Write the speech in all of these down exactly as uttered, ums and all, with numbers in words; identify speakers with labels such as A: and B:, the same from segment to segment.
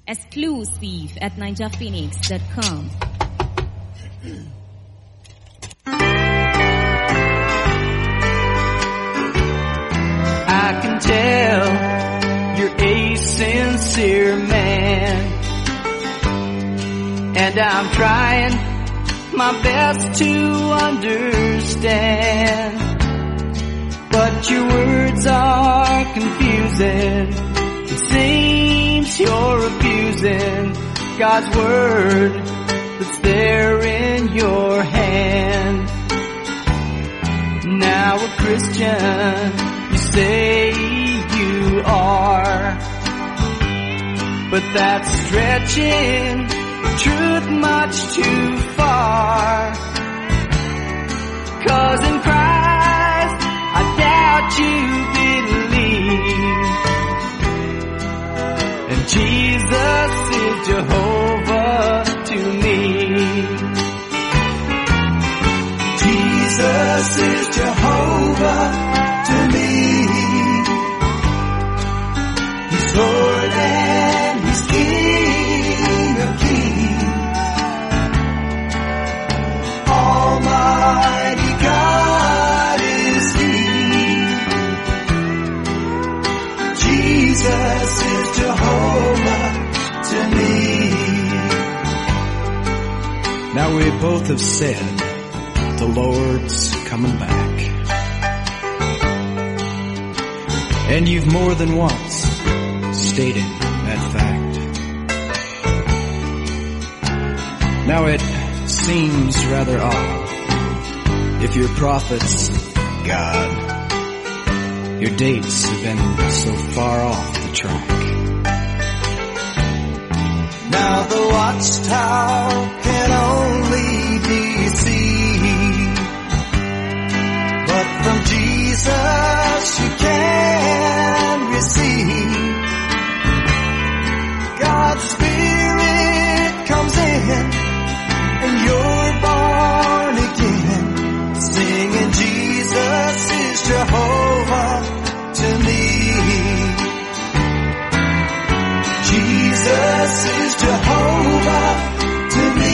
A: Exclusive at ninja phoenix dot com.
B: I can tell you're a sincere man, and I'm trying my best to understand, but your words are confusing. It seems you're abusing God's word that's there in your hand. Now a Christian you say you are, but that's stretching truth much too far. 'Cause in Christ I doubt you believe, and Jesus is Jehovah to me. Jesus is Jehovah to me. He's Lord and He's King of Kings. Almighty God is He. Jesus is Jehovah to me.
C: Now we both have said the Lord's coming back, and you've more than once stated that fact. Now it seems rather odd if your prophet's God, your dates have been so far off the track.
B: Now the watchtower can only be seen, but from Jesus you can receive. God's Spirit comes in and you're born again, singing Jesus is Jehovah to me. Jesus is Jehovah to me.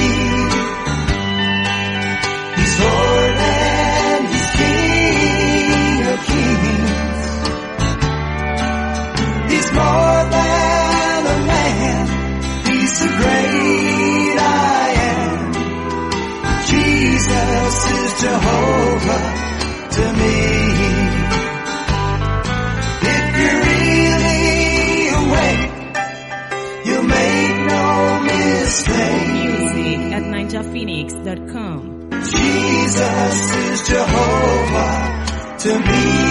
B: He's Lord and He's King of Kings. He's more than a man, He's the great I am. Jesus is Jehovah to me. If you're really awake, you make no mistake.
A: Music at ninja phoenix dot com.
B: Jesus is Jehovah to me.